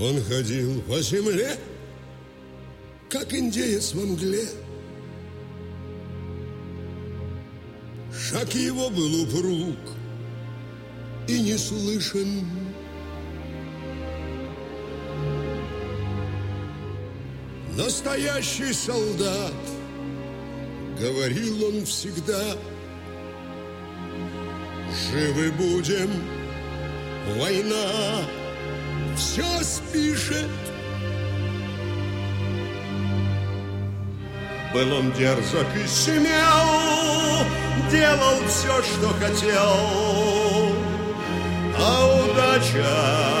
Он ходил по земле, как индеец во мгле. Шаг его был упруг и не слышен. Настоящий солдат, говорил он всегда, живы будем, война все спишет. Был он дерзок и смел, делал все, что хотел, а удача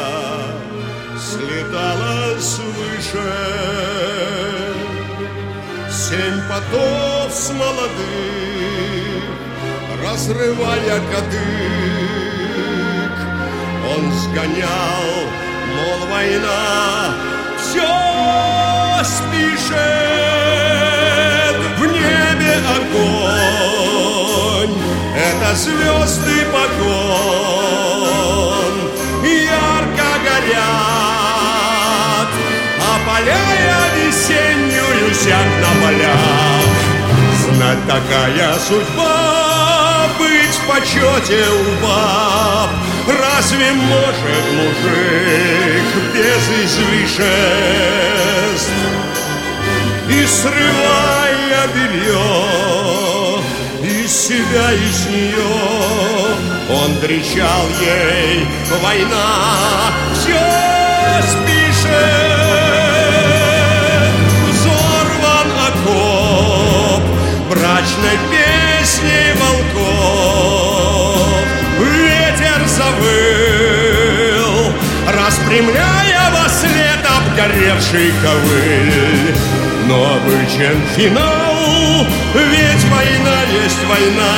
слетала свыше. 7 потов с молодых, разрывая кадык, он сгонял, мол, война все спишет. В небе огонь, это звезды погонь, ярко горят, опаляя весеннюю зябь на полях. Знать, такая судьба, быть в почете у баб. Разве может мужик без излишеств? И срывая белье из себя, из нее, он кричал ей: война все спишет. Взорван окоп брачной песней волков, ветер завыл, распрямляя вослед обгоревший ковыль. Но обычен финал, ведь война есть война.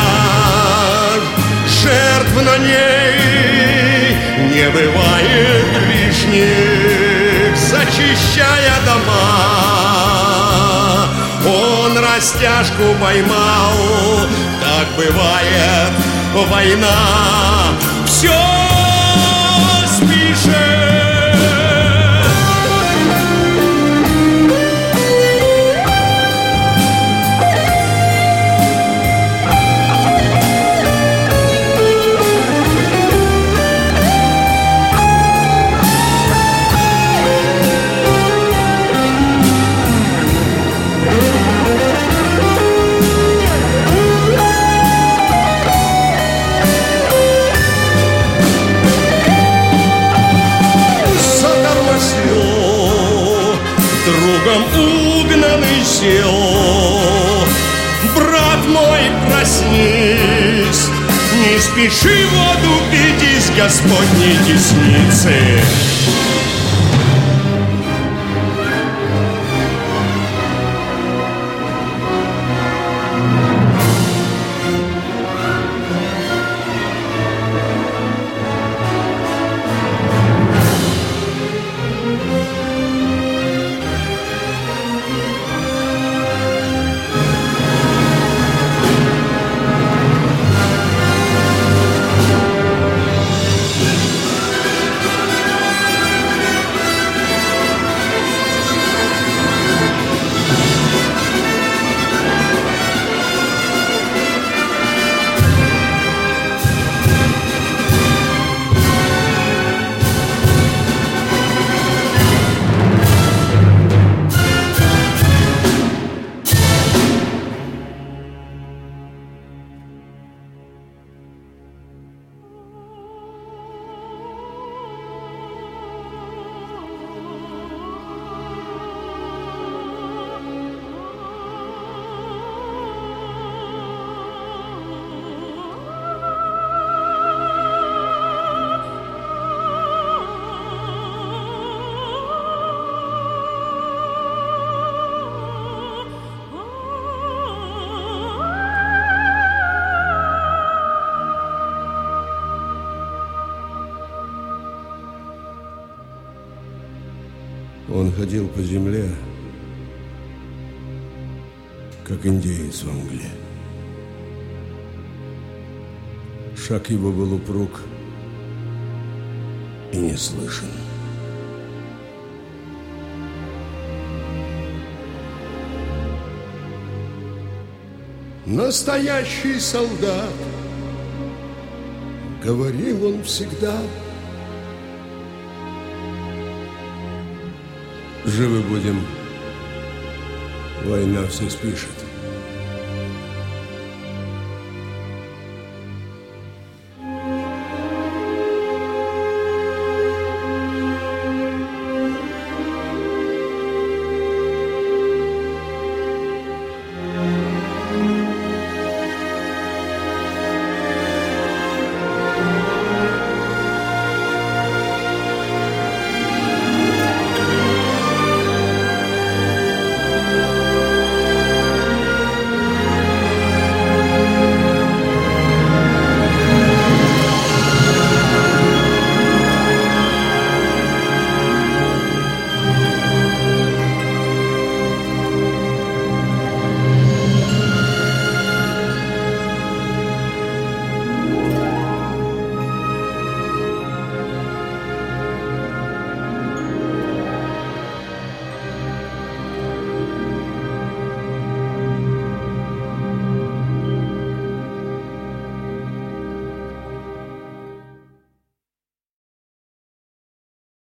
Жертв на ней не бывает лишних. Зачищая дома, он растяжку поймал. Так бывает война, все спишет. Угнанный сел. Брат мой, проснись, не спеши воду пить из Господней десницы. Он ходил по земле, как индеец во мгле. Шаг его был упруг и не слышен. настоящий солдат, говорил он всегда. Живы будем, война все спишет.